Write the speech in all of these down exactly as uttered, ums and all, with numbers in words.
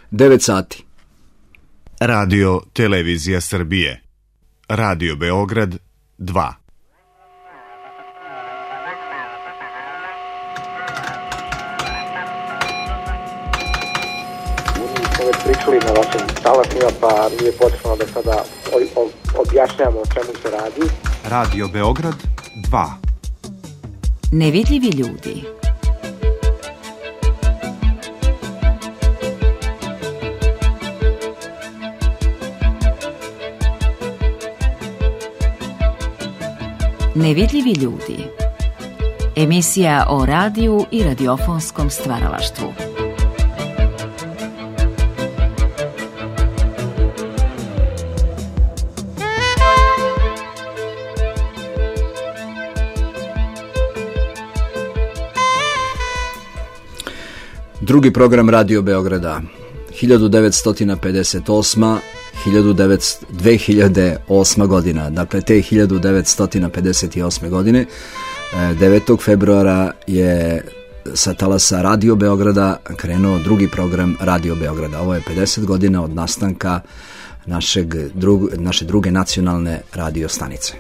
devet sati. Radio Televizija Srbije. Radio Beograd dva. Pričali na vašim talasima, pa nije potrebno da sada objašnjamo o čemu se radi. Radio Beograd dva. Nevidljivi ljudi. Nevidljivi ljudi. Emisija o radiju i radiofonskom stvaralaštvu. Drugi program Radio Beograda, hiljadu devetsto pedeset osma dve hiljade osma godina. Dakle, te hiljadu devetsto pedeset osme godine, devetog februara je sa talasa Radio Beograda krenuo drugi program Radio Beograda. Ovo je pedeset godina od nastanka našeg drug, naše druge nacionalne radio stanice.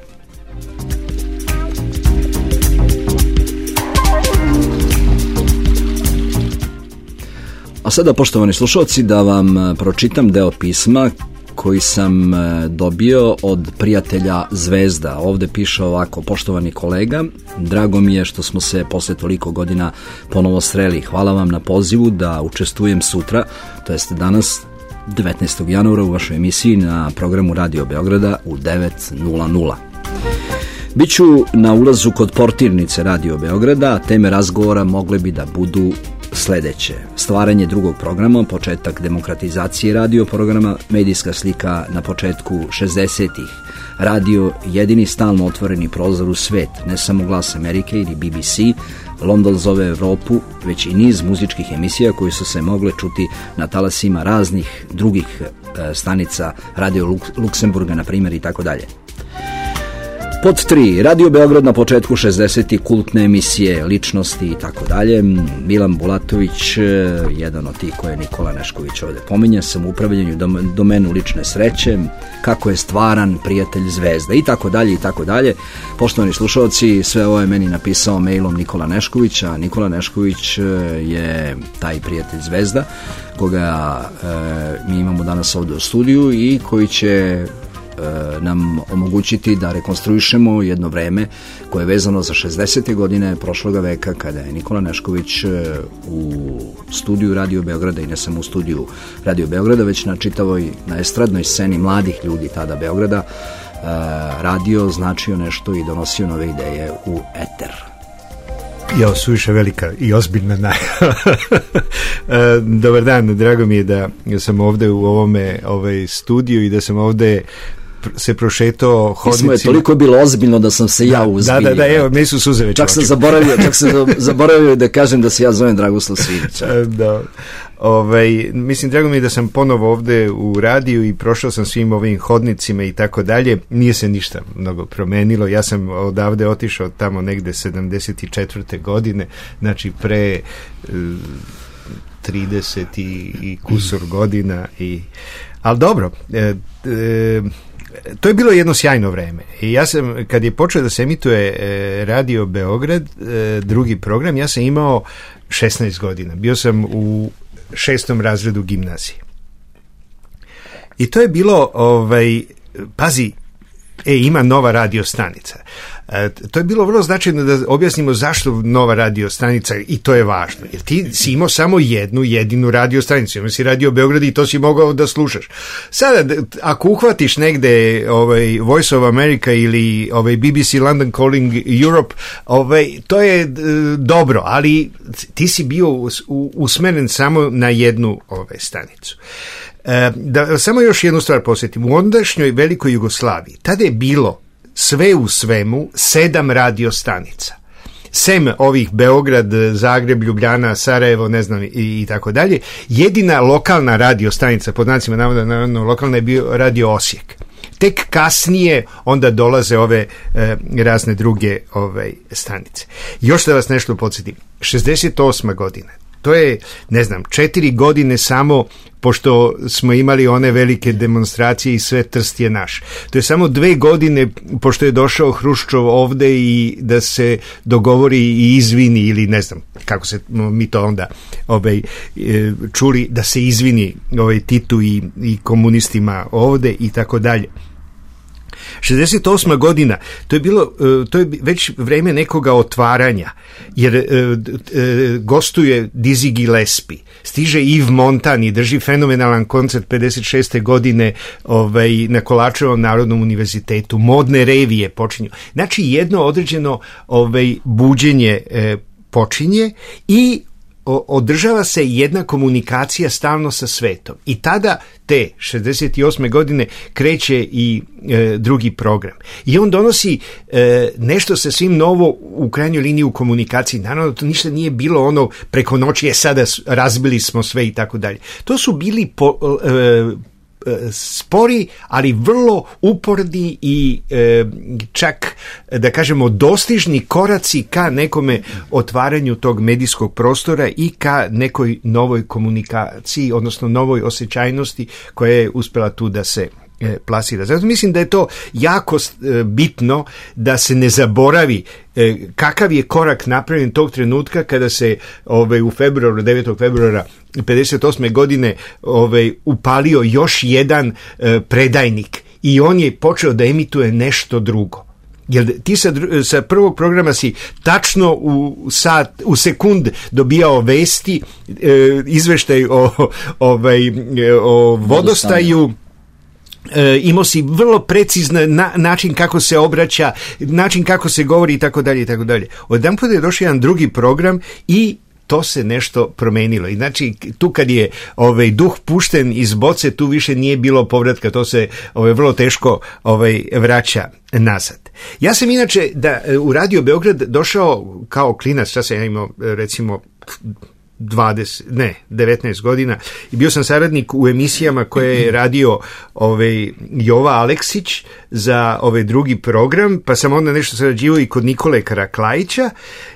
A sada, poštovani slušalci, da vam pročitam deo pisma koji sam dobio od prijatelja Zvezda. Ovde piše ovako: poštovani kolega, drago mi je što smo se posle toliko godina ponovo sreli. Hvala vam na pozivu da učestvujem sutra, to jest danas, devetnaestog januara, u vašoj emisiji na programu Radio Beograda u devet nula nula. Biću na ulazu kod portirnice Radio Beograda, a teme razgovora mogle bi da budu sledeće: stvaranje drugog programa, početak demokratizacije radio programa, medijska slika na početku šezdesetih, radio jedini stalno otvoreni prozor u svet, ne samo Glas Amerike ili B B C, London zove Evropu, već i niz muzičkih emisija koji su se mogle čuti na talasima raznih drugih e, stanica, Radio Luksemburga, na primjer, i tako dalje. Pod tri, Radio Beograd na početku šezdesetih, kultne emisije, ličnosti i tako dalje. Milan Bulatović, jedan od tih koje Nikola Nešković ovde pominje, sam u upravljanju domenu lične sreće, kako je stvaran prijatelj Zvezda i tako dalje i tako dalje. Poštovani slušalci, sve ovo je meni napisao mailom Nikola Nešković, a Nikola Nešković je taj prijatelj Zvezda koga e, mi imamo danas ovde u studiju i koji će nam omogućiti da rekonstruišemo jedno vreme koje je vezano za šezdesete godine prošloga veka, kada je Nikola Nešković u studiju Radio Beograda, i ne samo u studiju Radio Beograda, već na čitavoj, na estradnoj sceni mladih ljudi tada Beograda, radio, značio nešto i donosio nove ideje u eter. Ja, suviše velika i ozbiljna najava. Dobar dan, drago mi je da sam ovde u ovome ovaj studiju i da sam ovde se prošetao hodnicima. Pismo je toliko bilo ozbiljno da sam se ja uzbiljio. Da, da, da, evo, meni su suze već. Čak sam zaboravio, čak sam zaboravio da kažem da se ja zovem Dragoslav Svidić. Da. Ovaj, mislim, drago mi je da sam ponovo ovde u radiju i prošao sam svim ovim hodnicima i tako dalje. Nije se ništa mnogo promenilo. Ja sam odavde otišao tamo negde sedamdeset četvrte godine, znači pre uh, trideset i, i kusur godina. I, ali dobro, e, e, to je bilo jedno sjajno vreme. I ja sam, kad je počeo da se emituje e, Radio Beograd, e, drugi program, ja sam imao šesnaest godina. Bio sam u šestom razredu gimnazije. I to je bilo, ovaj, pazi, e, ima nova radio stanica. E, to je bilo vrlo značajno da objasnimo zašto nova radio stanica, i to je važno. Jer ti si imao samo jednu, jedinu radio stanicu. Imao si Radio Beograd i to si mogao da slušaš. Sada, ako uhvatiš negde ovaj, Voice of America ili ovaj, B B C London Calling Europe, ovaj, to je d, dobro, ali ti si bio us, u, usmeren samo na jednu ovaj, stanicu. E, da samo još jednu stvar posjetim. U ondašnjoj velikoj Jugoslaviji tada je bilo sve u svemu sedam radio stanica. Sem ovih Beograd, Zagreb, Ljubljana, Sarajevo, ne znam, i, i tako dalje. Jedina lokalna radio stanica, pod znacima navoda, naravno lokalna, je bio Radio Osijek. Tek kasnije onda dolaze ove e, razne druge ove stanice. Još da vas nešto podsjetim. šezdeset osma godina. To je, ne znam, četiri godine samo pošto smo imali one velike demonstracije i sve Trst je naš. To je samo dve godine pošto je došao Hruščov ovde i da se dogovori i izvini ili ne znam kako se mi to onda ovaj, čuli da se izvini ovaj, Titu i, i komunistima ovde i tako dalje. šezdeset osma godina, to je bilo, to je već vreme nekoga otvaranja, jer e, e, gostuje Dizzy Gillespie, stiže Yves Montand i drži fenomenalan koncert pedeset šeste godine ovaj, na Kolačevom Narodnom univerzitetu, modne revije počinju. Znači jedno određeno ovaj, buđenje e, počinje i održava se jedna komunikacija stalno sa svetom. I tada te šezdeset osme godine kreće i e, drugi program. I on donosi e, nešto sasvim novo u krajnjoj liniji u komunikaciji. Naravno, to ništa nije bilo ono preko noći, je sada razbili smo sve i tako dalje. To su bili po, e, spori, ali vrlo uporni i e, čak, da kažemo, dostižni koraci ka nekome otvaranju tog medijskog prostora i ka nekoj novoj komunikaciji, odnosno novoj osjećajnosti koja je uspela tu da se e, plasira. Zato mislim da je to jako e, bitno da se ne zaboravi e, kakav je korak napravljen tog trenutka kada se ove, u februaru, devetog februara pedeset osme godine ovaj, upalio još jedan e, predajnik i on je počeo da emituje nešto drugo. Jer ti sa, sa prvog programa si tačno u, sat, u sekund dobijao vesti, e, izveštaj o, ovaj, o vodostaju, E, imao si vrlo precizan na, način kako se obraća, način kako se govori i tako dalje i tako dalje. Odjedanput je došao jedan drugi program i to se nešto promenilo. I znači, tu kad je ovaj, duh pušten iz boce, tu više nije bilo povratka, to se ovaj, vrlo teško ovaj, vraća nazad. Ja sam inače da u Radio Beograd došao kao klinac, šta sam ja imao, recimo, dvadeset, ne, devetnaest godina i bio sam saradnik u emisijama koje je radio ovaj, Jova Aleksić za ovaj drugi program, pa sam onda nešto sarađivao i kod Nikole Karaklajića.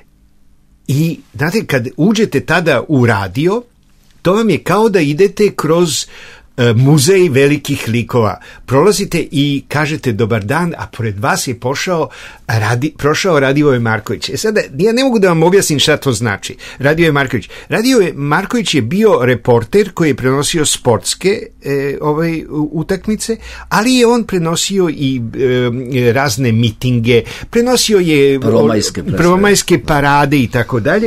I, znate, kad uđete tada u radio, to vam je kao da idete kroz e, muzej velikih likova. Prolazite i kažete dobar dan, a pored vas je pošao, radi, prošao Radivoje Marković. E sada, ja ne mogu da vam objasnim šta to znači. Radivoje Marković. Radivoje Marković je bio reporter koji je prenosio sportske e, ovaj, utakmice, ali je on prenosio i e, razne mitinge, prenosio je prvomajske, prvomajske parade i tako dalje.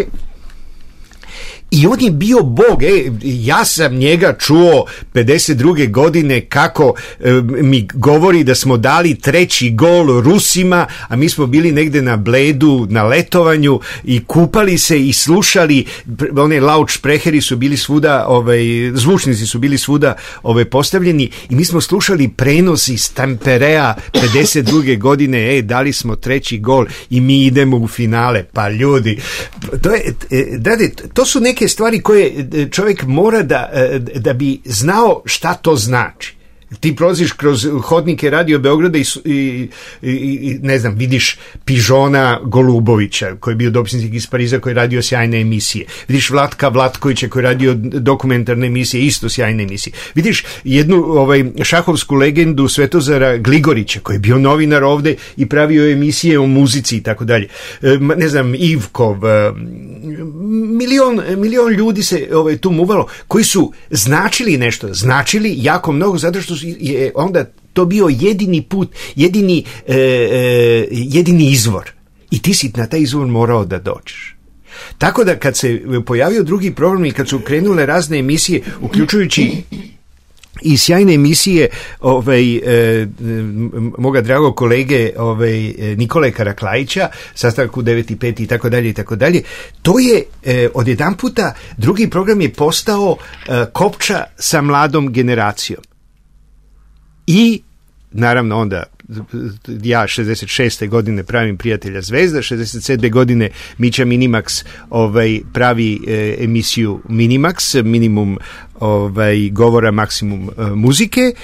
I on je bio bog, e, ja sam njega čuo pedeset druge godine kako e, mi govori da smo dali treći gol Rusima, a mi smo bili negde na Bledu, na letovanju i kupali se i slušali, one lautsprecheri su bili svuda, ovaj, zvučnici su bili svuda ovaj, postavljeni i mi smo slušali prenos iz Tamperea pedeset druge godine, e, dali smo treći gol i mi idemo u finale, pa ljudi, to je, dade, to su neke neke stvari koje čovjek mora da, da bi znao šta to znači. Ti prolaziš kroz hodnike Radio Beograda i, i, i ne znam, vidiš Pižona Golubovića koji je bio dopisnik iz Pariza koji je radio sjajne emisije. Vidiš Vlatka Vlatkovića koji je radio dokumentarne emisije, isto sjajne emisije. Vidiš jednu ovaj, šahovsku legendu Svetozara Gligorića koji je bio novinar ovde i pravio emisije o muzici i tako dalje. Ne znam, Ivkov, milion, milion ljudi se ovaj, tu muvalo koji su značili nešto, značili jako mnogo zato što je onda to bio jedini put, jedini, e, e, jedini izvor. I ti si na taj izvor morao da dođeš. Tako da kad se pojavio drugi program i kad su krenule razne emisije, uključujući i sjajne emisije ovaj, e, moga dragog kolege ovaj, Nikole Karaklajića, sastavak u devet i pet i tako dalje i tako dalje, to je e, odjedan puta drugi program je postao e, kopča sa mladom generacijom. I naravno onda ja šezdeset šeste godine pravim Prijatelja Zvezda, šezdeset sedme godine Mića Minimax ovaj, pravi e, emisiju Minimax, minimum ovaj, govora, maksimum e, muzike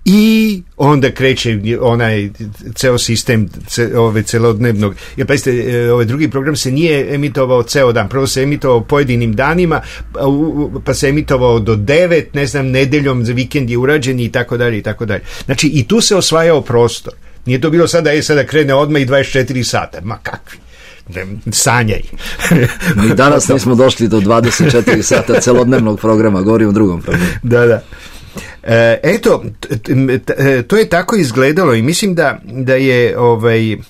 i onda kreće onaj ceo sistem ce, ove celodnevnog, jer pa ste, ovaj drugi program se nije emitovao ceo dan, prvo se emitovao pojedinim danima, pa se emitovao do devet, ne znam, nedeljom za vikend je urađen i tako dalje i tako dalje. Znači i tu se osvajao prostor. Nije to bilo sada, je sada krene odmah i dvadeset četiri sata, ma kakvi. Sanjaj. Mi danas nismo došli do dvadeset četiri sata celodnevnog programa, govorim o drugom programu. Da, da. E, eto, to je tako izgledalo i mislim da, da je ovaj... E,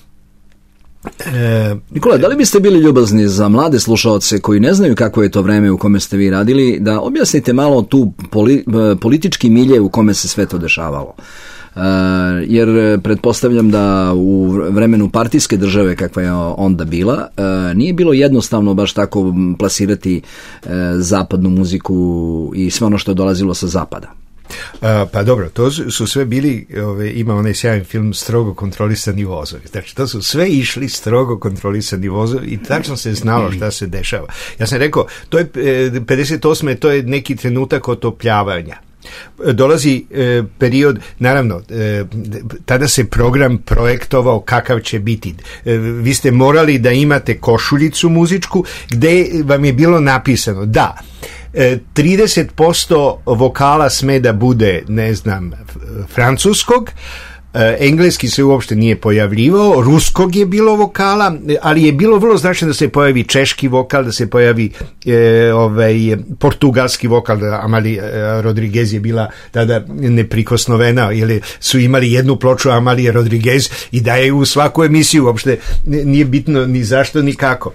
Nikola, da li biste bili ljubazni za mlade slušaoce koji ne znaju kako je to vreme u kome ste vi radili, da objasnite malo tu poli, politički milje u kome se sve to dešavalo? Uh, jer pretpostavljam da u vremenu partijske države kakva je onda bila, uh, nije bilo jednostavno baš tako plasirati uh, zapadnu muziku i sve ono što je dolazilo sa zapada. Uh, pa dobro, to su, su sve bili, ove, ima onaj sjajan film Strogo kontrolisani vozovi. Znači, to su sve išli strogo kontrolisani vozovi i tačno se znalo šta se dešava. Ja sam rekao, to je pedeset osme to je neki trenutak otopljavanja. Dolazi e, period, naravno, e, tada se program projektovao kakav će biti. E, vi ste morali da imate košuljicu muzičku gde vam je bilo napisano da e, trideset posto vokala sme da bude, ne znam, francuskog, engleski se uopšte nije pojavljivao, ruskog je bilo vokala, ali je bilo vrlo značajno da se pojavi češki vokal, da se pojavi e, ovaj, portugalski vokal, da Amalija Rodriguez je bila tada neprikosnovena, jer su imali jednu ploču Amalije Rodriguez i da je u svaku emisiju, uopšte nije bitno ni zašto ni kako.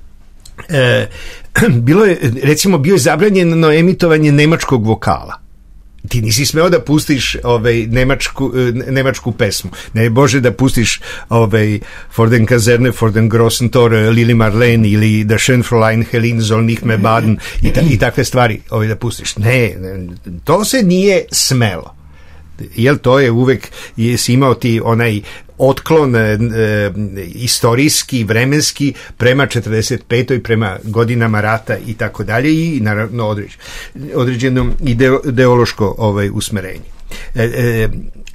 E, bilo je, recimo, bio je zabranjeno emitovanje nemačkog vokala. Ti nisi smeo da pustiš ovaj, nemačku, nemačku pesmu. Ne Bože da pustiš ovaj, For den Kaserne, For den Grossen Tor, Lili Marlene ili Da schön Fräulein Helene soll nicht mehr baden i, ta, i takve stvari ovaj, da pustiš. Ne, to se nije smelo. Jel to je uvek, jesi imao ti onaj otklon e, istorijski, vremenski prema četrdeset petoj, prema godinama rata i tako dalje i naravno određ, određeno ideo, ideološko ovaj, usmerenje. E, e,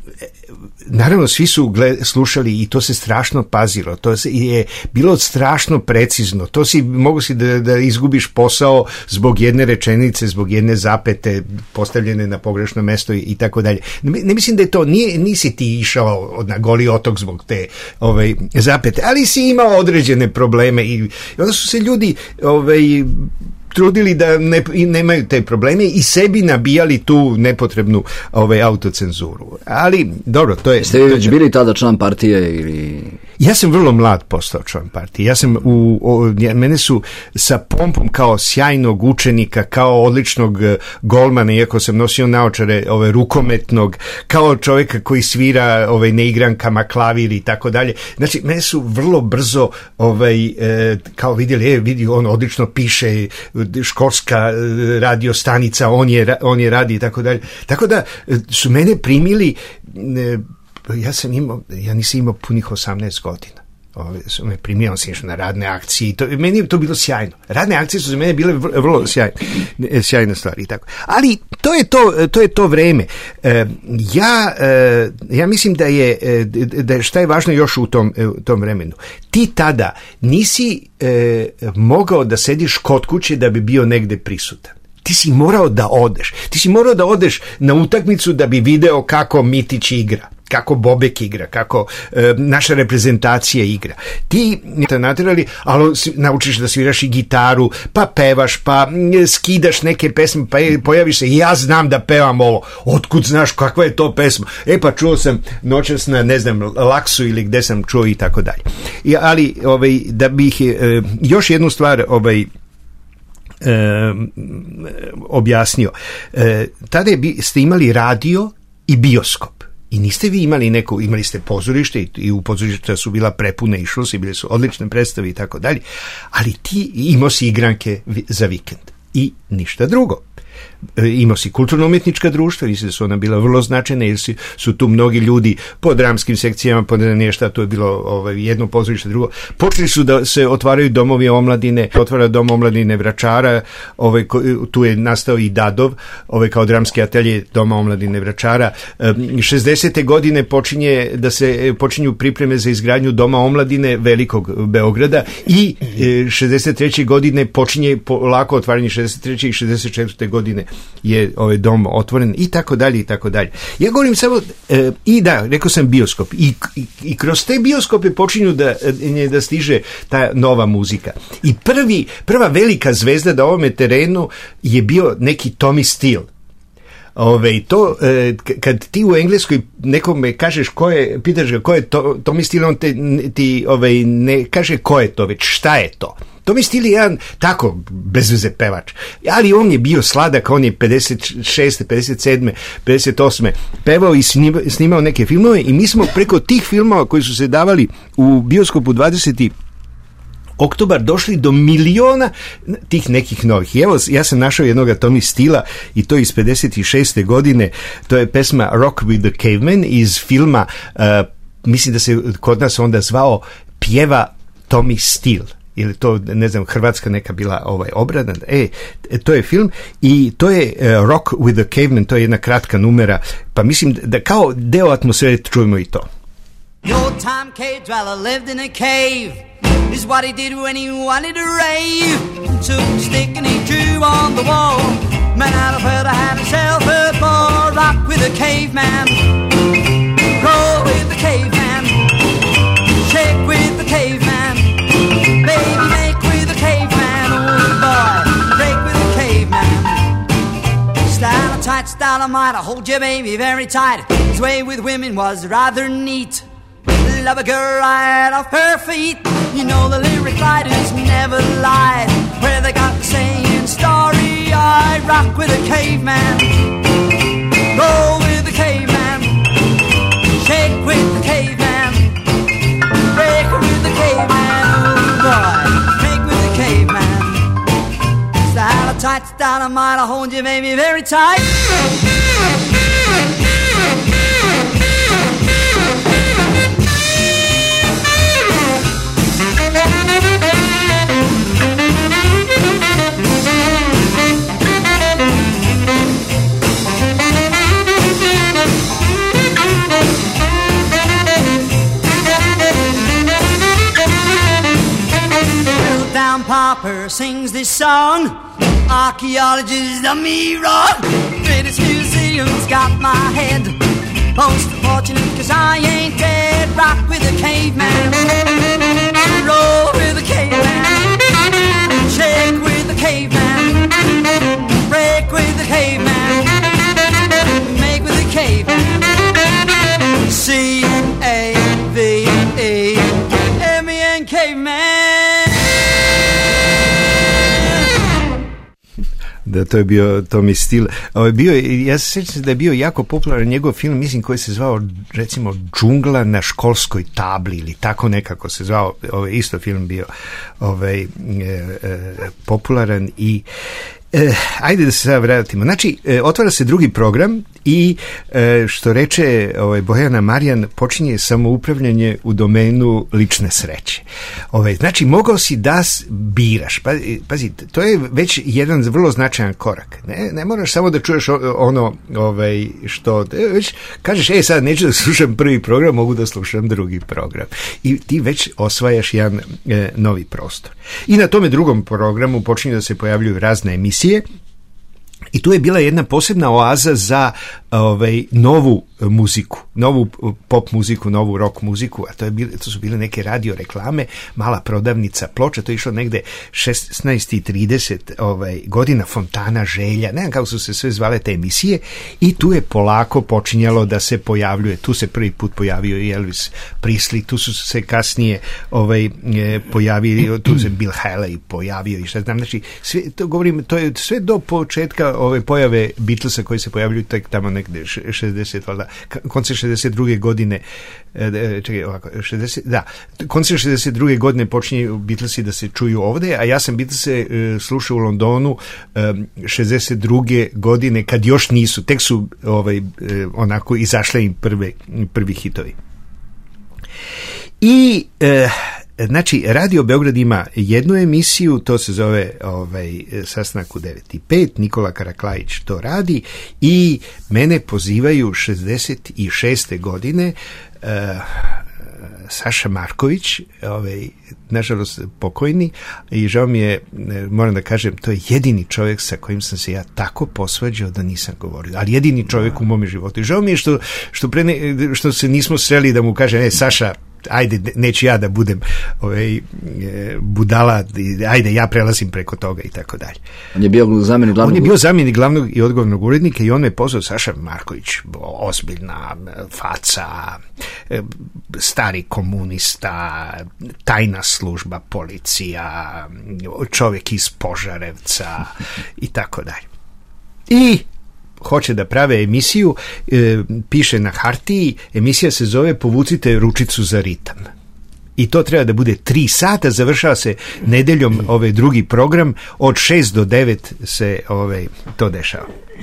naravno svi su gled, slušali i to se strašno pazilo, to se je bilo strašno precizno, to si mogu si da, da izgubiš posao zbog jedne rečenice, zbog jedne zapete postavljene na pogrešno mesto i, i tako dalje. Ne, ne mislim da je to, nije, nisi ti išao na Goli otok zbog te ovaj, zapete, ali si imao određene probleme i, i onda su se ljudi ovaj, trudili da ne, nemaju te probleme i sebi nabijali tu nepotrebnu ovaj, autocenzuru. Ali, dobro, to je... Ste vi već bili tada član partije ili... Ja sam vrlo mlad postao član partije. Ja sam u, o, mene su sa pompom kao sjajnog učenika, kao odličnog golmana, iako sam nosio naočare ove, rukometnog, kao čovjeka koji svira ovaj, na igrankama, klavir i tako dalje. Znači, mene su vrlo brzo ovaj, e, kao vidjeli, e, vidi, on odlično piše, školska radio stanica, on je, on je radi i tako dalje. Tako da su mene primili, e, ja sam imao, ja nisam imao punih osamnaest godina. Ove, su me primio, sam išao na radne akcije i to, meni je to bilo sjajno. Radne akcije su za mene bile vrlo, vrlo sjajne, sjajne stvari i tako. Ali to je to, to je to vreme. E, ja, e, ja mislim da je, da je šta je važno još u tom, u tom vremenu. Ti tada nisi e, mogao da sediš kod kuće da bi bio negde prisutan. Ti si morao da odeš. Ti si morao da odeš na utakmicu da bi video kako Mitić igra, kako Bobek igra, kako e, naša reprezentacija igra. Ti te naterali, ali naučiš da sviraš i gitaru, pa pevaš, pa skidaš neke pesme, pa pojaviš se i ja znam da pevam ovo. Otkud znaš kakva je to pesma? E pa čuo sam noćas na, ne znam, Laksu ili gde sam čuo i tako dalje. I, ali ovaj, da bih e, još jednu stvar ovaj, E, objasnio. E, tada je, ste imali radio i bioskop. I niste vi imali neko, imali ste pozorište i, i u pozorište su bila prepune, išlo se, bile su odlične predstave i tako dalje, ali ti imao si igranke za vikend i ništa drugo. imao si kulturno-umjetnička društva, mislim da su ona bila vrlo značajna, jer su tu mnogi ljudi po dramskim sekcijama, po ne znam nije šta, tu je bilo ovaj, jedno pozorište, drugo. Počeli su da se otvaraju domovi omladine, otvara dom omladine Vračara, ovaj, tu je nastao i Dadov, ovaj, kao dramski atelje doma omladine Vračara. šezdesete godine počinje da se počinju pripreme za izgradnju doma omladine Velikog Beograda i šezdeset treće godine počinje polako otvaranje, šezdeset treće i šezdeset četvrte godine je ovaj dom otvoren i tako dalje i tako dalje. Ja govorim samo e, i da, rekao sam bioskop i, i, i kroz te bioskope počinju da, da stiže ta nova muzika. I prvi, prva velika zvezda na ovome terenu je bio neki Tommy Steele. Ove, to, e, kad ti u Engleskoj nekome kažeš ko je, pitaš ga ko je to, Tommy Steele, on te, ti ove, ne kaže ko je to, već šta je to. Tommy Steele je jedan tako bezveze pevač, ali on je bio sladak, on je pedeset šeste, pedeset sedme, pedeset osme pevao i snimao neke filmove i mi smo preko tih filmova koji su se davali u bioskopu dvadeseti oktobar došli do miliona tih nekih novih. I evo, ja sam našao jednoga Tommy Steela i to iz pedeset šeste godine, to je pesma Rock with the Caveman iz filma, uh, mislim da se kod nas onda zvao Pjeva Tommy Steele. Ili to, ne znam, hrvatska neka bila ovaj obrada. E, to je film i to je uh, Rock with the Caveman, to je jedna kratka numera, pa mislim da kao deo atmosfere čujemo i to. The old time cave dweller lived in a cave. This is what he did when he wanted to rave. Took a stick and he drew on the wall. Man out of her to have himself a ball. Rock with a caveman. Roll with the caveman. Shake with the caveman. Baby, make with the caveman. Oh boy, break with the caveman. Style and tight, style and might. I hold your baby very tight. His way with women was rather neat. Love a girl right off her feet. You know the lyric writers never lied. Where they got the saying story, I rock with a caveman. Roll with the caveman. Shake with the caveman. Break with the caveman. Oh boy, make with the caveman. Style of tight, style of mine, I'll hold you baby very tight. Popper sings this song. Archaeologists done me wrong. British Museum's got my head. Most unfortunate cause I ain't dead. Rock with a caveman. Roll with a caveman. Shake with the caveman. Break with the caveman. Make with the caveman. C A V E M E N caveman. Da, to je bio Tommy Steele. Ovo, bio, ja se sjećam da je bio jako popularan njegov film, mislim, koji se zvao, recimo, Džungla na školskoj tabli ili tako nekako se zvao. Ovaj isto film bio ovaj, e, e, popularan i E, ajde da se sada vratimo. Znači, e, otvara se drugi program i e, što reče ovaj, Bojana Marijan, počinje samoupravljanje u domenu lične sreće. Ovaj, znači, mogao si da biraš. Pa, pazi, to je već jedan vrlo značajan korak. Ne, ne moraš samo da čuješ ono ovaj, što... Već kažeš, e, sad neću da slušam prvi program, mogu da slušam drugi program. I ti već osvajaš jedan e, novi prostor. I na tome drugom programu počinje da se pojavljuju razne emisije. I tu je bila jedna posebna oaza za ovaj, novu muziku, novu pop muziku, novu rock muziku, a to, je bile, to su bile neke radio reklame, mala prodavnica ploča, to je išlo negde šesnaest i trideset ovaj, godina, Fontana želja, ne znam kako su se sve zvale te emisije, i tu je polako počinjalo da se pojavljuje, tu se prvi put pojavio i Elvis Presley, tu su se kasnije ovaj, pojavili, tu se Bill Haley pojavio i šta znam, znači, sve, to govorim, to je sve do početka ove pojave Beatlesa koji se pojavljuju tek tamo negde šezdeset, valjda, koncem šezdeset druge godine, čekaj, ovako, šezdeset, da, koncem šezdeset druge godine počinju Beatlesi da se čuju ovde, a ja sam Beatlese slušao u Londonu šezdeset druge godine, kad još nisu, tek su ovaj, onako izašle im prve, prvi hitovi. I e, znači Radio Beograd ima jednu emisiju, to se zove ovaj, Sastanak u devet i pet, Nikola Karaklajić to radi i mene pozivaju šezdeset šeste godine e, Saša Marković, ovaj, nažalost pokojni, i žao mi je, moram da kažem, to je jedini čovjek sa kojim sam se ja tako posvađao da nisam govorio, ali jedini čovjek u mome životu. I žao mi je što, što, pre ne, što se nismo sreli da mu kažem, e, Saša, ajde, neću ja da budem ovaj, budala, ajde, ja prelazim preko toga i tako dalje. On je bio zamjenik glavnog... On je bio zamjenik glavnog i odgovornog urednika i on me pozvao, Saša Marković, ozbiljna faca, stari komunista, tajna služba, policija, čovjek iz Požarevca i tako dalje. I hoće da prave emisiju, e, piše na hartiji, emisija se zove Povucite ručicu za ritam. I to treba da bude tri sata, završava se nedeljom ovaj drugi program, od šest do devet se ovaj, to dešava.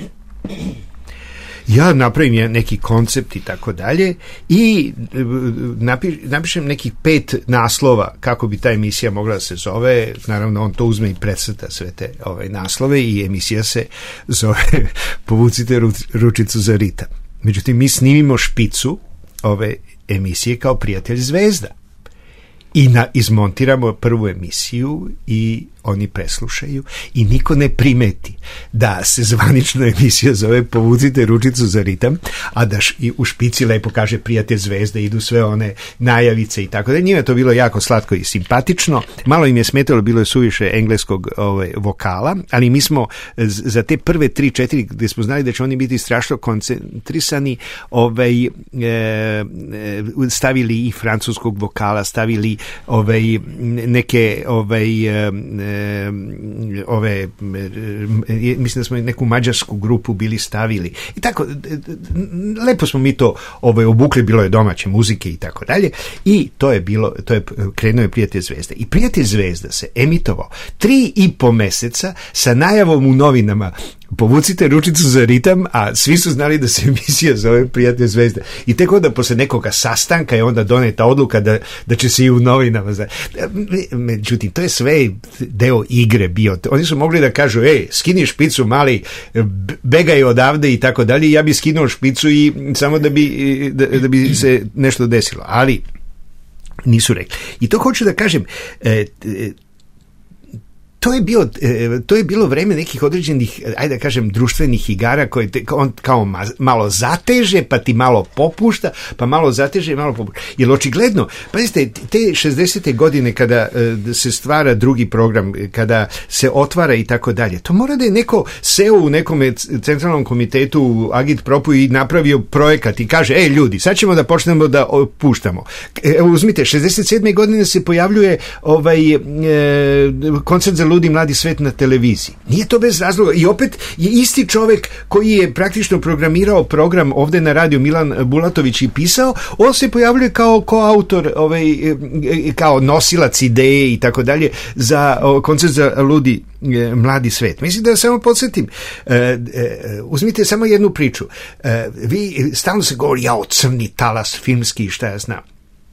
Ja napravim neki koncept i tako dalje i napi, napišem nekih pet naslova kako bi ta emisija mogla da se zove. Naravno on to uzme i predsrta sve te ovaj, naslove i emisija se zove Povucite ručicu za ritam. Međutim, mi snimimo špicu ove emisije kao Prijatelj zvezda i na, izmontiramo prvu emisiju i oni preslušaju i niko ne primeti da se zvanična emisija zove Povucite ručicu za ritam, a da š, i u špici lepo kaže Prijatelj zvezda, idu sve one najavice i tako da. Njima je to bilo jako slatko i simpatično. Malo im je smetalo, bilo je suviše engleskog ovaj, vokala, ali mi smo za te prve tri, četiri gde smo znali da će oni biti strašno koncentrisani, ovaj, e, stavili i francuskog vokala, stavili ovaj, neke ovaj, e, ove, mislim da smo neku mađarsku grupu bili stavili i tako, lepo smo mi to ovaj, obukli, bilo je domaće muzike i tako dalje i to je bilo, to je krenuo je Prijatelj zvezda i Prijatelj zvezda se emitovao tri i po meseca sa najavom u novinama Povucite ručicu za ritam, a svi su znali da se emisija zove Prijatelj zvezda. I tek onda posle nekoga sastanka je onda doneta odluka da, da će se i u novinama. Međutim, to je sve deo igre bio. Oni su mogli da kažu, ej, skini špicu mali, begaj odavde i tako dalje. Ja bi skinuo špicu i samo da bi, da, da bi se nešto desilo. Ali nisu rekli. I to hoću da kažem, e, e, To je, bio, to je bilo vreme nekih određenih, ajde da kažem, društvenih igara koje te, on kao ma, malo zateže, pa ti malo popušta, pa malo zateže i malo popušta. Jer očigledno, pazite, te šezdesete godine kada se stvara drugi program, kada se otvara i tako dalje, to mora da je neko seo u nekom centralnom komitetu u Agitpropu i napravio projekat i kaže, ej ljudi, sad ćemo da počnemo da puštamo. Evo uzmite, šezdeset sedme godine se pojavljuje ovaj e, koncert za Ludi mladi svet na televiziji. Nije to bez razloga. I opet je isti čovjek koji je praktično programirao program ovde na radiju, Milan Bulatović, i pisao, on se pojavljuje kao koautor, ovaj, kao nosilac ideje i tako dalje za koncert za Ludi mladi svet. Mislim da samo podsjetim, uzmite samo jednu priču. Vi, stalno se govori, jao, crni talas filmski, šta ja znam.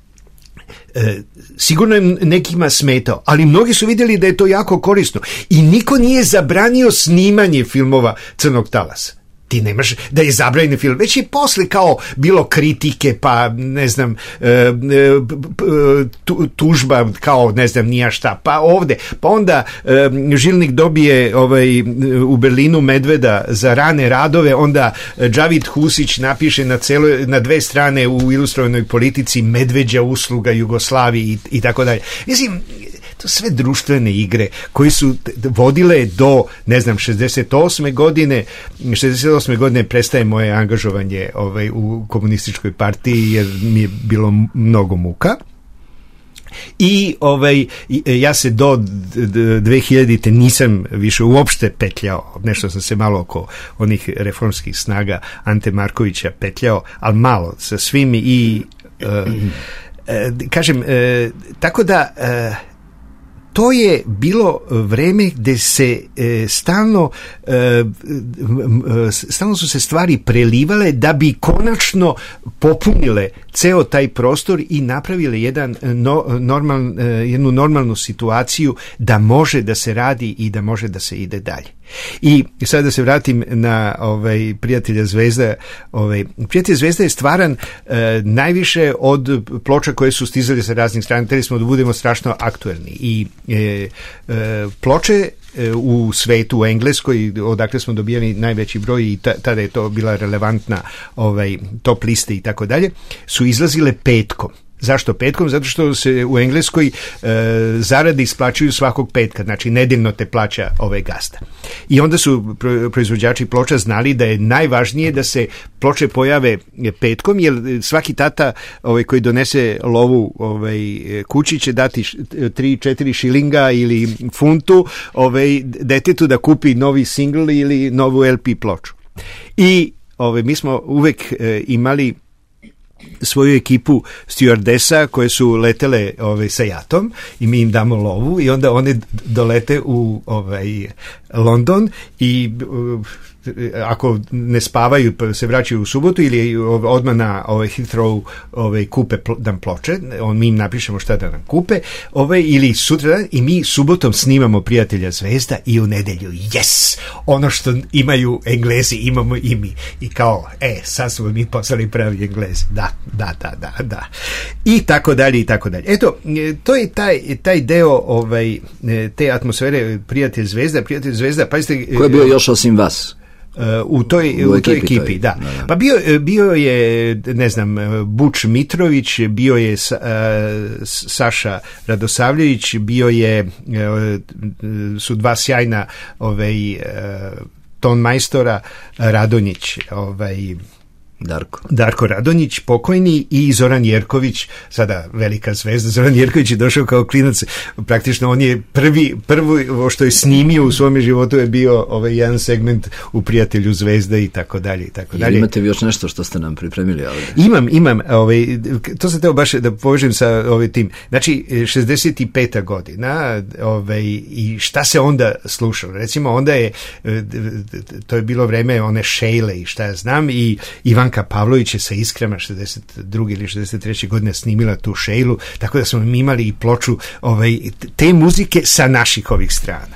E, sigurno je nekima smetao, ali mnogi su vidjeli da je to jako korisno i niko nije zabranio snimanje filmova Crnog talasa. Ti nemaš da je zabranjen film, već je posle kao bilo kritike, pa ne znam, e, e, tu, tužba kao ne znam nija šta, pa ovde, pa onda e, Žilnik dobije ovaj, u Berlinu medveda za rane radove, onda Džavid Husić napiše na, celo, na dve strane u Ilustrovanoj politici medveđa usluga Jugoslaviji i, i tako dalje. Mislim, to sve društvene igre koje su vodile do, ne znam, šezdeset osme godine. šezdeset osme godine prestaje moje angažovanje ovaj, u komunističkoj partiji jer mi je bilo mnogo muka. I ovaj, ja se do dve hiljadite nisam više uopšte petljao, nešto sam se malo oko onih reformskih snaga Ante Markovića petljao, ali malo sa svim i uh, uh, kažem, uh, tako da uh, to je bilo vreme gde se e, stalno e, stalno su se stvari prelivale da bi konačno popunile ceo taj prostor i napravile jedan no, normal, jednu normalnu situaciju da može da se radi i da može da se ide dalje. I sad da se vratim na ovaj Prijatelja Zvezda. Ovaj Prijatelj Zvezda je stvaran e, najviše od ploča koje su stizale sa raznih strana. Hteli smo da budemo strašno aktuelni i e, e, ploče e, u svetu, u Engleskoj, odakle smo dobijali najveći broj i tada je to bila relevantna ovaj top liste i tako dalje, su izlazile petkom. Zašto petkom? Zato što se u Engleskoj e, zarade isplaćuju svakog petka, znači nedeljno te plaća ovaj gazda. I onda su pro, proizvođači ploča znali da je najvažnije da se ploče pojave petkom, jer svaki tata ovaj, koji donese lovu ovaj, kući će dati tri četiri šilinga ili funtu ovaj, detetu da kupi novi singl ili novu el pe ploču. I ovaj, mi smo uvek e, imali svoju ekipu stewardesa koje su letele ovaj, sa jatom i mi im damo lovu i onda one dolete u ovaj, London i uh, ako ne spavaju pa se vraćaju u subotu ili odmah na ovaj, Heathrow ovaj, kupe pl- dan ploče, on, mi im napišemo šta da nam kupe ovaj, ili sutra i mi subotom snimamo Prijatelja Zvezda i u nedelju yes, ono što imaju Englezi imamo i mi i kao, e, sad smo mi postali pravi Englezi, da, da, da, da, da i tako dalje i tako dalje. Eto, to je taj, taj deo ovaj, te atmosfere Prijatelj Zvezda, Prijatelj Zvezda, pazite, ko je bio još osim vas? u toj, u, u toj ekipi, toj, da. da. Pa bio, bio je, ne znam, Buč Mitrović, bio je Sa, Saša Radosavljević, bio je, su dva sjajna ovaj, ton majstora, Radonjić, ovaj, Darko. Darko Radonjić, pokojni, i Zoran Jerković, sada velika zvezda. Zoran Jerković je došao kao klinac, praktično on je prvi, prvo što je snimio u svom životu je bio ovaj jedan segment u Prijatelju Zvezda i tako dalje i tako dalje. Imate vi još nešto što ste nam pripremili ovdje? Imam, imam, ovaj, to sam teo baš da povežem sa ovaj tim. Znači, šezdeset peta godina, ovaj, i šta se onda slušalo? Recimo, onda je, to je bilo vreme one Šejle i šta ja znam, i Ivan Pavlović je sa Iskrama šezdeset druge ili šezdeset treće godine snimila tu Šejlu, tako da smo mi imali i ploču ovaj, te muzike sa naših ovih strana.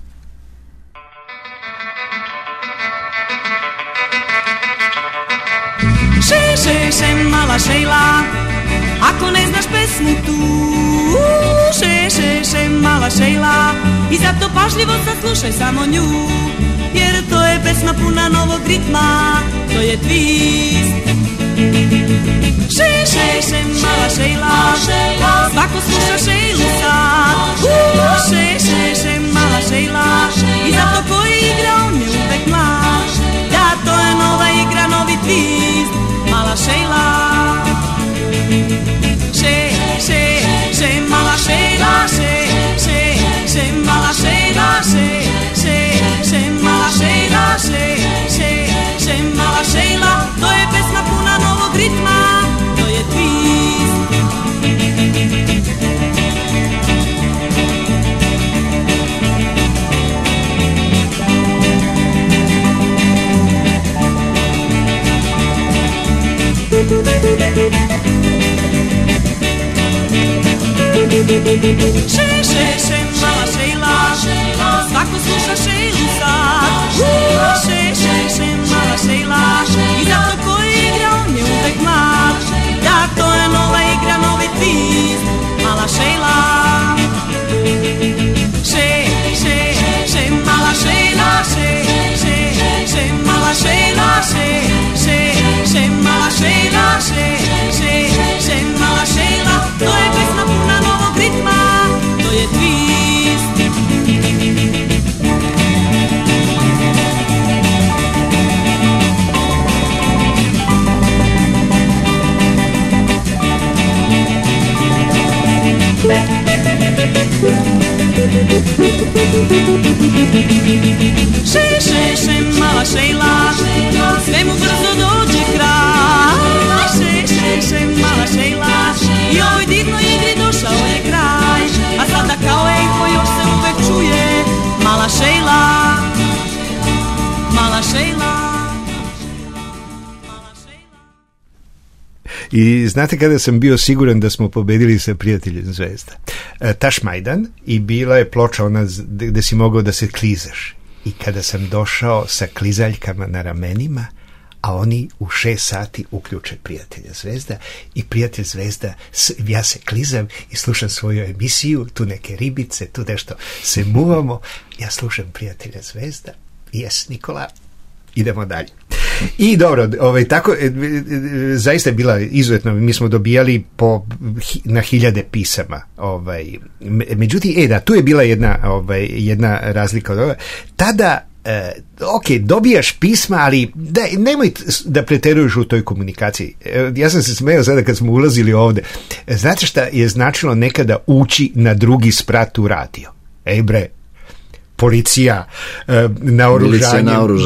Še, še, še, mala Šejla, ako ne znaš pesmu tu. Še, še, še, mala Šejla, i zato pažljivo saslušaj samo nju, jer to je pesma puna novog ritma, to je twist. Še, še, še, mala Šejla, svako sluša Šejlu sad. Še, še, še, mala Šejla, i zato ko je igra on je uvek mlad. Da, to je nova igra, novi twist, mala Šejla. Še, še, še, mala Šejla, še, še, še, mala Šejla, še, še, še, mala Šejla, še, še, še, mala Šejla, to je pesma puna novog ritma, to je twist. Še, še, še, mala Šejla, svako sluša Šejlu sad. Še, še, še, mala Šejla, i zato ko igra on je uvek mlad. Da, to je nova igra, novi twist, mala Šejla. Še, še, še, mala Šejla, še, še, še, mala Šejla, še, še, še, mala Šejla, še, še, še, mala Šejla, to je pesma puna novog ritma, to je twist. Še, še, še, mala Šejla, svemu brzo dođe kraj. Še, še, še, mala Šejla, i ovoj divnoj igri došao je kraj. A sada kao eho još se uvek čuje mala Šejla, mala Šejla. I znate kada sam bio siguran da smo pobedili sa Prijateljem zvezda? Tašmajdan i bila je ploča ona gde si mogao da se klizaš. I kada sam došao sa klizaljkama na ramenima, a oni u šest sati uključe Prijatelja zvezda i Prijatelj zvezda, ja se klizam i slušam svoju emisiju, tu neke ribice, tu nešto se muvamo, ja slušam Prijatelja zvezda, jes Nikola, idemo dalje. I dobro, ovaj, tako, e, e, zaista je bila izuzetno, mi smo dobijali po, na hiljade pisama. Ovaj, međutim, e da, tu je bila jedna, ovaj, jedna razlika od ovoga. Tada, e, ok, dobijaš pisma, ali da, nemoj da preteruješ u toj komunikaciji. E, ja sam se smejao sada kad smo ulazili ovde. E, znate šta je značilo nekada ući na drugi sprat u radio? Ej bre, policija, naoružanje,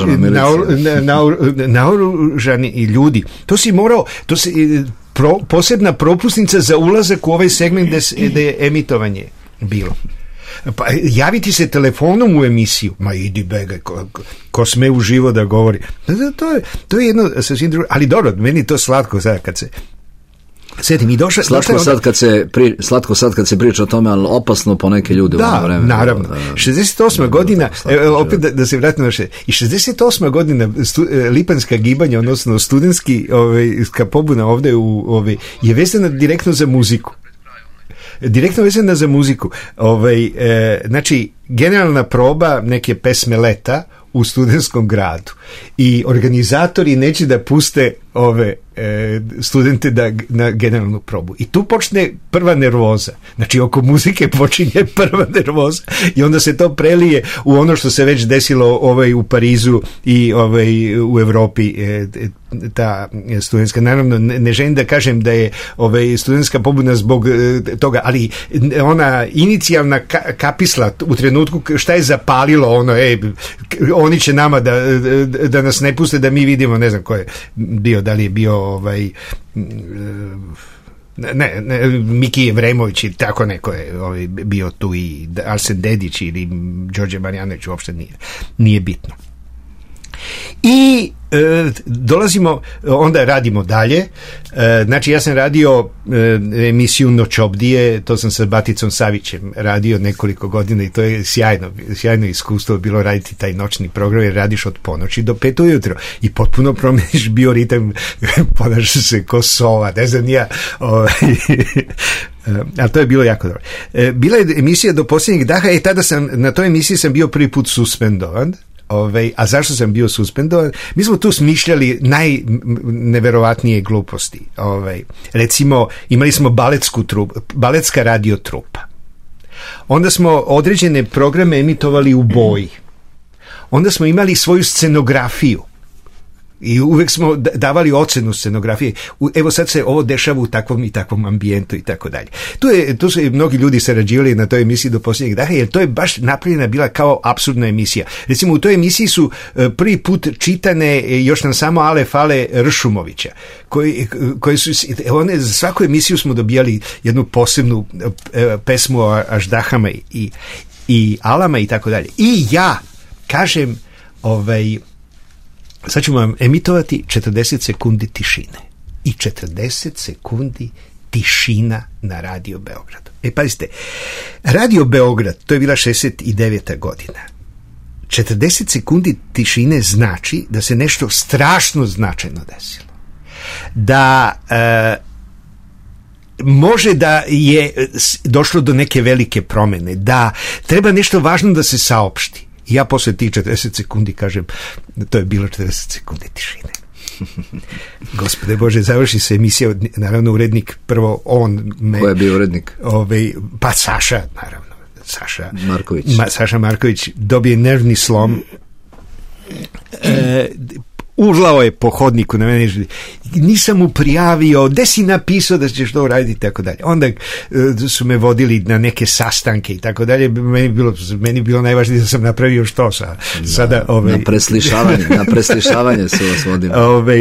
naoružani ljudi. To si morao, to si, pro, posebna propusnica za ulazak u ovaj segment gde je emitovanje bilo. Pa javiti se telefonom u emisiju, ma idi begaj, ko, ko sme uživo da govori. To je, to je jedno sasvim drugo, ali dobro, meni to slatko sada kad se Sjetim, i došla, slatko, došla sad kad se pri, slatko sad kad se priča o tome, ali opasno po neke ljude da, u ono vreme. Naravno. šezdeset osma godina, evo, opet da, da se vratim na še, i šezdeset osma godina stu, lipanska gibanja, odnosno studentski ovaj, pobuna ovde u, ovaj, je vezana direktno za muziku. Direktno vezana za muziku. Ovaj, e, znači, generalna proba neke pesme leta u studentskom gradu i organizatori neće da puste ove e, studente da, na generalnu probu. I tu počne prva nervoza. Znači, oko muzike počinje prva nervoza i onda se to prelije u ono što se već desilo ovaj, u Parizu i ovaj, u Evropi, e, ta studentska. Naravno, ne, ne želim da kažem da je ovaj, studentska pobuna zbog e, toga, ali ona inicijalna ka, kapisla u trenutku šta je zapalilo ono, ej, oni će nama da, da, da nas ne puste da mi vidimo, ne znam ko je bio, da li je bio ovaj ne, ne Miki Evremović i tako neko je ovaj, bio tu i Arsen Dedić ili Đorđe Marjanović, uopšte nije, nije bitno. I e, dolazimo, onda radimo dalje. E, znači ja sam radio e, emisiju Noćobdije, to sam sa Baticom Savićem radio nekoliko godina i to je sjajno, sjajno iskustvo bilo raditi taj noćni program, jer radiš od ponoći do pet ujutro i potpuno promeniš bioritam, ponašaš se ko sova, ne znam ja, ovaj, ali to je bilo jako dobro. E, bila je emisija Do posljednjeg daha i tada sam, na toj emisiji sam bio prvi put suspendovan. Ove, a zašto sam bio suspendovan? Mi smo tu smišljali najneverovatnije gluposti. Ove, recimo, imali smo baletsku trupu, baletska radio trupa. Onda smo određene programe emitovali u boji. Onda smo imali svoju scenografiju. I uvek smo davali ocenu scenografije. Evo sad se ovo dešava u takvom i takvom ambijentu i tako dalje. Tu, je, tu su i mnogi ljudi sarađivali na toj emisiji Do posljednjeg daha, jer to je baš napravljena bila kao apsurdna emisija. Recimo u toj emisiji su prvi put čitane još nam samo Ale Fale Ršumovića, koji, koji su, one, za svaku emisiju smo dobijali jednu posebnu pesmu o aždahama i, i alama i tako dalje. I ja kažem, ovaj, sad ćemo vam emitovati četrdeset sekundi tišine. I četrdeset sekundi tišina na Radio Beogradu. E, pazite, Radio Beograd, to je bila šezdeset deveta godina. četrdeset sekundi tišine znači da se nešto strašno značajno desilo. Da e, može da je došlo do neke velike promene, da treba nešto važno da se saopšti. I ja posle tih četrdeset sekundi kažem, to je bilo četrdeset sekundi tišine. Gospode Bože, završi se emisija, naravno urednik, prvo on me... Ko je bio urednik? Ovaj, pa Saša, naravno. Saša Marković. Ma, Saša Marković dobije nervni slom. E, urlao je po hodniku na mene, nisam mu prijavio, gde si napisao da ćeš to uraditi i tako dalje. Onda su me vodili na neke sastanke i tako dalje. Meni bilo, meni bilo najvažnije da sam napravio što sa, da, sada. Ove, na preslišavanje, na preslišavanje su vas vodili. Ove,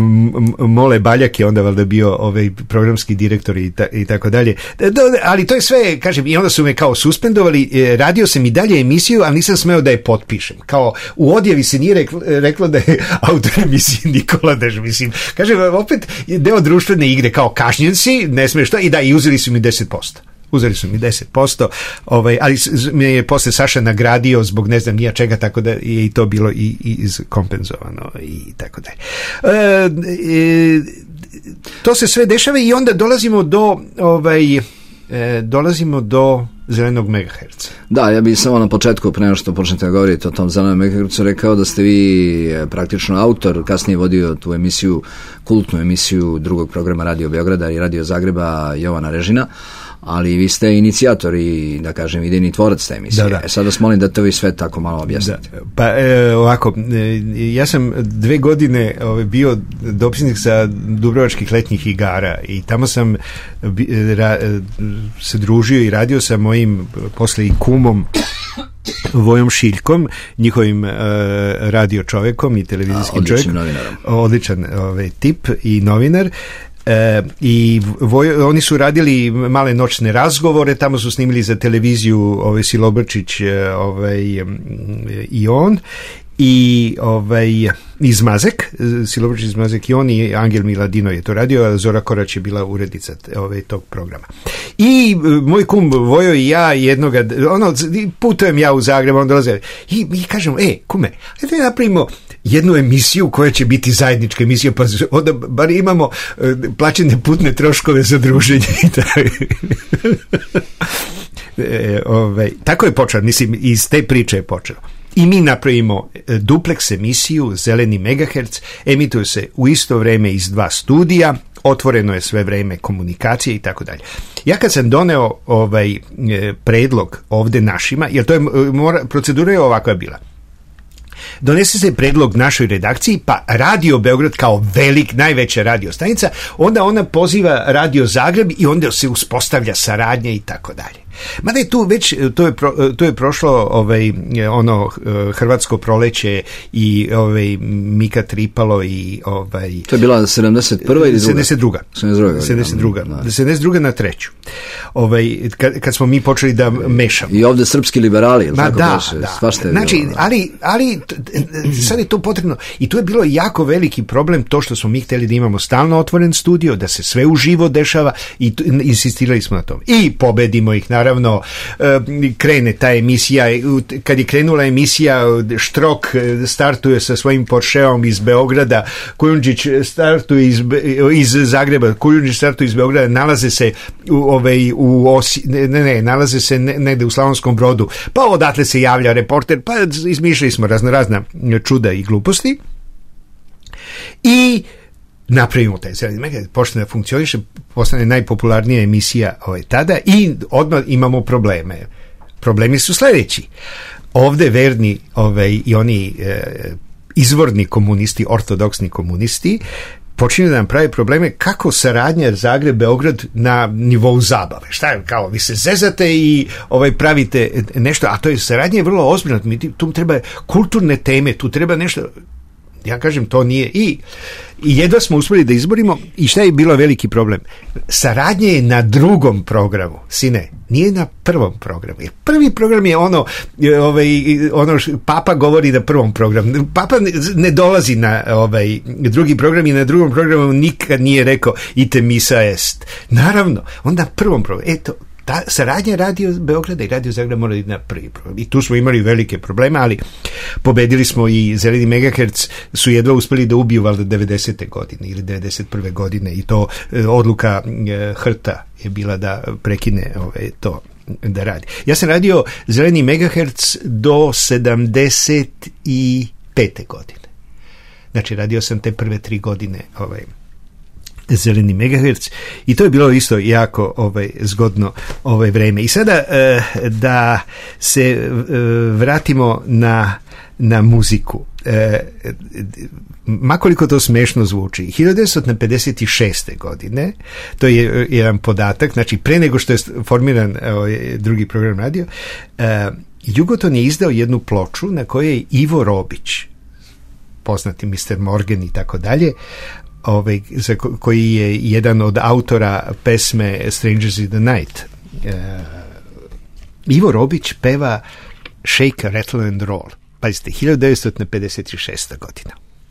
Mole Baljak je onda valjda bio ovaj programski direktor i, ta, i tako dalje. Ali to je sve, kažem, i onda su me kao suspendovali, radio sam i dalje emisiju, ali nisam smeo da je potpišem. Kao u odjavi se nije reklo, reklo da je autor emisije Nikola Dež, mislim. Kažem, opet deo društvene igre, kao kažnjen si, ne smiješ to, i da, i uzeli su mi deset posto. Uzeli su mi deset posto, ovaj, ali me je posle Saša nagradio zbog ne znam nija čega, tako da je i to bilo i, i izkompenzovano i tako dalje. E, e, to se sve dešava i onda dolazimo do ovaj, e, dolazimo do zelenog megaherca. Da, ja bih samo na početku, pre nego što počnete da govorite o tom zelenom megahercu, rekao da ste vi praktično autor, kasnije vodio tu emisiju, kultnu emisiju drugog programa Radio Beograda i Radio Zagreba Jovana Režina, ali vi ste inicijator i, da kažem, idejni tvorac te emisije. Da, da. E sad vas molim da to vi sve tako malo objasnite. Da. Pa e, ovako, e, ja sam dve godine ove, bio dopisnik sa Dubrovačkih letnjih igara i tamo sam bi, ra, se družio i radio sa mojim posle i kumom Vojom Šiljkom, njihovim uh, radio čovekom i televizijskim A, čovjekom. Novinarom. Odličan ovaj, tip i novinar. E, i voj, oni su radili male noćne razgovore, tamo su snimili za televiziju ovaj Silobrčić ovaj, i on i ovaj Izmazek, Silobrčić Izmazek i on i Angel Miladino je to radio, a Zora Korać je bila urednica ovaj, tog programa. I moj kum Vojo i ja jednoga, ono, putujem ja u Zagreb, on dolaze i mi kažemo, e, kume, ajde napravimo jednu emisiju koja će biti zajednička emisija, pa onda bar imamo uh, plaćene putne troškove za druženje i tako. e, ovaj, tako je počeo, mislim, iz te priče je počeo. I mi napravimo duplex emisiju, Zeleni megaherc, emituje se u isto vreme iz dva studija, otvoreno je sve vreme komunikacije i tako dalje. Ja kad sam doneo ovaj predlog ovde našima, jer to je, mora, procedura je ovakva bila. Donese se predlog našoj redakciji, pa Radio Beograd kao velik, najveća radio stanica, onda ona poziva Radio Zagreb i onda se uspostavlja saradnja i tako dalje. Mada je tu već, to je, pro, to je prošlo ovaj, ono Hrvatsko proleće i ovaj, Mika Tripalo i ovaj... To je bila sedamdeset prva ili druga? sedamdeset druga. sedamdeset druga. sedamdeset druga na treću. Ovaj, kad, kad smo mi počeli da mešamo. I ovde srpski liberali, ili tako da, kaže, da. Svašta je znači, bilo, da. ali, ali sad je to potrebno. I tu je bilo jako veliki problem to što smo mi hteli da imamo stalno otvoren studio, da se sve uživo dešava i tu, insistirali smo na tom. I pobedimo ih, naravno. Naravno, krene ta emisija, kad je krenula emisija, Štrok startuje sa svojim Porscheom iz Beograda, Kujundžić startuje iz, iz Zagreba, Kujundžić startuje iz Beograda, nalaze se u, ovaj, u Osi, ne, ne, nalaze se negde u Slavonskom Brodu, pa odatle se javlja reporter, pa izmišljali smo razno razna čuda i gluposti i napravimo taj zeleni megaherc, počne da funkcioniše, postane najpopularnija emisija ovaj, tada i odmah imamo probleme. Problemi su sledeći. Ovde verni ovaj, i oni e, izvorni komunisti, ortodoksni komunisti, počinju da nam pravi probleme kako saradnja Zagreb-Beograd na nivou zabave. Šta je, kao vi se zezate i ovaj, pravite nešto, a to je saradnja je vrlo ozbiljna, tu treba kulturne teme, tu treba nešto... Ja kažem, to nije i, i jedva smo uspeli da izborimo i šta je bilo veliki problem? Saradnje je na drugom programu, sine, nije na prvom programu. Jer prvi program je ono, ovaj, ono š, Papa govori na prvom programu. Papa ne, ne dolazi na ovaj, drugi program i na drugom programu nikad nije rekao ite misa est. Naravno, onda na prvom programu. Eto, ta saradnja Radio Beograda i Radio Zagreba mora na prvi program. I tu smo imali velike probleme, ali pobedili smo i Zeleni megaherc su jedva uspeli da ubiju valjda devedesete godine ili devedeset prve godine i to e, odluka e, Hrta je bila da prekine ove, to da radi. Ja sam radio Zeleni megaherc do sedamdeset pete godine. Znači radio sam te prve tri godine ovaj, zeleni megaherc, i to je bilo isto jako ovaj, zgodno ovaj vreme. I sada eh, da se eh, vratimo na, na muziku. Eh, makoliko to smešno zvuči, hiljadu devetsto pedeset šeste. godine, to je jedan podatak, znači pre nego što je formiran ovaj, drugi program radio, eh, Jugoton je izdao jednu ploču na kojoj je Ivo Robić, poznati mister Morgan i tako dalje, ovaj, za ko, koji je jedan od autora pesme Strangers in the Night. Uh, Ivo Robić peva Shake, Rattle and Roll. Pazite, hiljadu devetsto pedeset šesta. godina.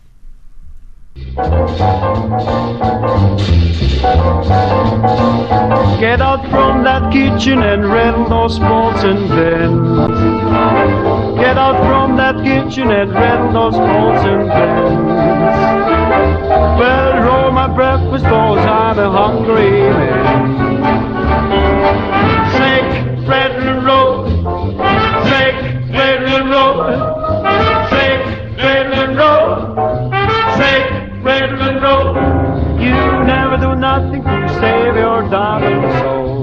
Get out from that kitchen and rattle those pots and pans. Get out from that kitchen and rattle those pots and pans. Well, roll my breakfast balls, I'm a hungry man. Shake, rattle and roll. Shake, rattle and roll. Shake, rattle and roll. Shake, rattle and roll. You never do nothing to save your darling soul.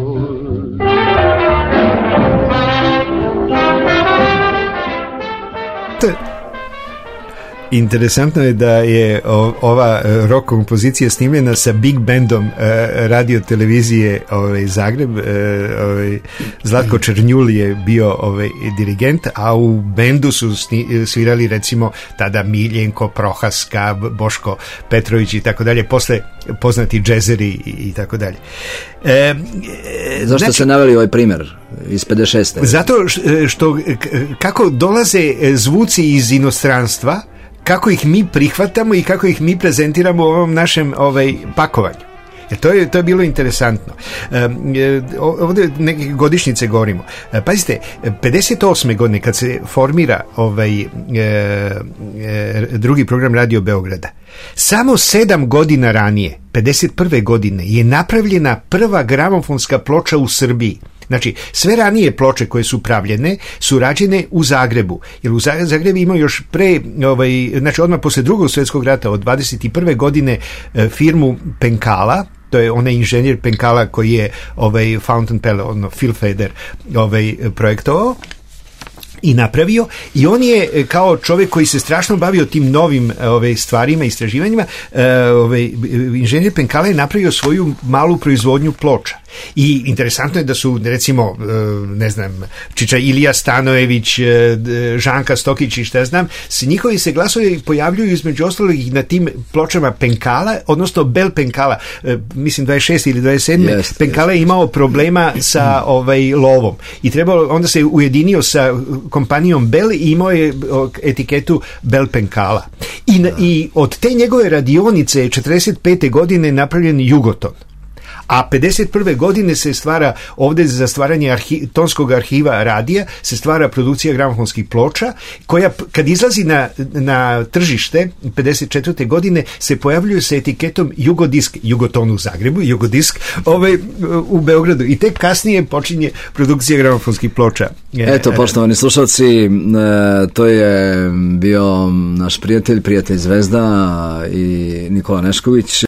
Interesantno je da je ova rock kompozicija snimljena sa big bandom radio televizije ovaj, Zagreb. Ovaj, Zlatko Černjul je bio ovaj, dirigent, a u bendu su svirali recimo tada Miljenko, Prohaska, Boško Petrović i tako dalje, posle poznati džezeri i tako dalje. E, Zašto znači, se naveli ovaj primjer iz pedeset šeste? Zato što kako dolaze zvuci iz inostranstva, kako ih mi prihvatamo i kako ih mi prezentiramo u ovom našem ovaj, pakovanju. Jer to je, to je bilo interesantno. E, ovdje neke godišnjice govorimo. E, pazite, pedeset osme. godine kad se formira ovaj, e, e, drugi program Radio Beograda, samo sedam godina ranije, pedeset prve. godine, je napravljena prva gramofonska ploča u Srbiji. Znači, sve ranije ploče koje su pravljene su rađene u Zagrebu, jer u Zagrebu ima još pre, ovaj, znači odmah posle drugog svjetskog rata od dvadeset prve. godine firmu Penkala, to je onaj inženjer Penkala koji je ovaj, Fountain Pen, ono, Phil Feder ovaj, projektovao i napravio, i on je kao čovjek koji se strašno bavio tim novim ove, stvarima, istraživanjima, ove, inženjer Penkala je napravio svoju malu proizvodnju ploča. I interesantno je da su, recimo, ne znam, Čiča Ilija Stanojević, Žanka Stokić i šta ja znam, s njihovi se glasovi pojavljuju između ostalih na tim pločama Penkala, odnosno Bel Penkala, mislim dvadeset šeste ili dvadeset sedme. Yes, Penkala je imao problema sa ovaj, lovom i trebalo, onda se ujedinio sa kompanijom Bell i imao je etiketu Bel Penkala. I, na, i od te njegove radionice je četrdeset pete. godine napravljen Jugoton. A pedeset prve. godine se stvara ovdje za stvaranje arhi, tonskog arhiva radija, se stvara produkcija gramofonskih ploča, koja kad izlazi na, na tržište pedeset četvrte. godine se pojavljuju sa etiketom Jugodisk, Jugoton u Zagrebu, Jugodisk ovaj, u Beogradu, i tek kasnije počinje produkcija gramofonskih ploča. Eto, poštovani slušalci, to je bio naš prijatelj, prijatelj Zvezda i Nikola Nešković.